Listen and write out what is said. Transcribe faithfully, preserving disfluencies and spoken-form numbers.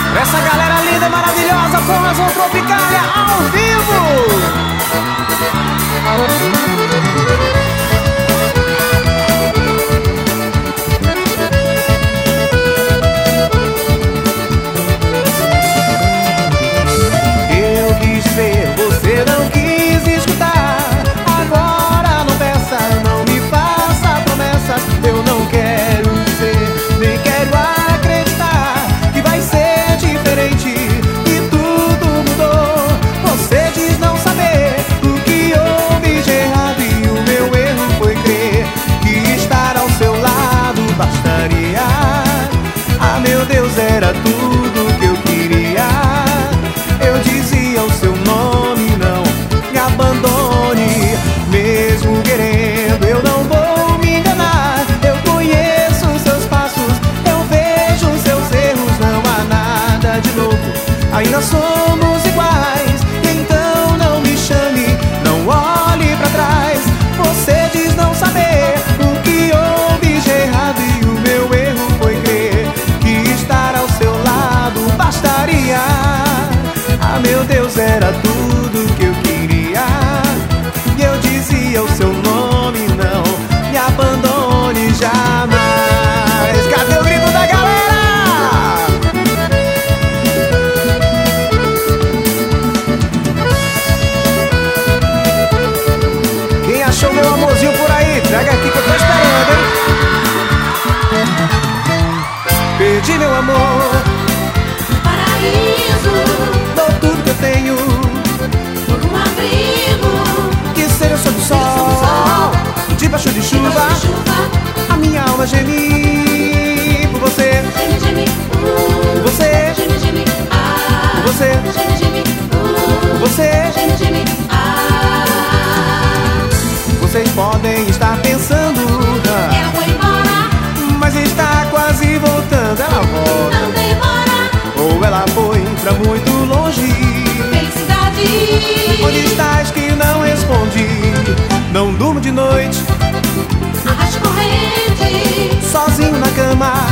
Pra essa galera linda e maravilhosa, Formação Tropicália ao vivo. Eu quis ver, você não quis escutar. Agora não peça, não me faça promessas. Eu não quero ser, nem quero acreditar que vai ser diferente e tudo mudou. Você diz não saber o que houve de errado e o meu erro foi crer que estar ao seu lado bastaria. Ah, meu Deus, era tudo que eu queria. Eu dizia o seu nome, não me abandone. Mesmo querendo, eu não vou me enganar. Eu conheço seus passos, eu vejo seus erros. Não há nada de novo, ainda somos iguais. Então não me chame, não olhe pra trás. Você diz não saber o que houve de errado e o meu erro foi crer que estar ao seu lado bastaria. Ah, meu Deus, era tudo que eu queria. E eu dizia o seu nome, não me abandone jamais. Cadê o grito da galera? Quem achou meu amorzinho por aí? Traga aqui que eu tô esperando, hein? Perdi meu amor, Paraíso, dou tudo que eu tenho, por um abrigo, que seja sob o sob o sol, sol, debaixo de chuva. debaixo de chuva. A minha alma geme por você, Geme, geme, uh, você, geme, geme, ah, você, geme, geme, uh, você. geme, geme, ah. Vocês podem estar pensando, ah, Ela foi embora, mas está quase voltando. Ela volta, não demora. ou ela foi pra muito longe. Felicidade, Onde estás que não responde? Não durmo de noite, arraste corrente, sozinho na cama.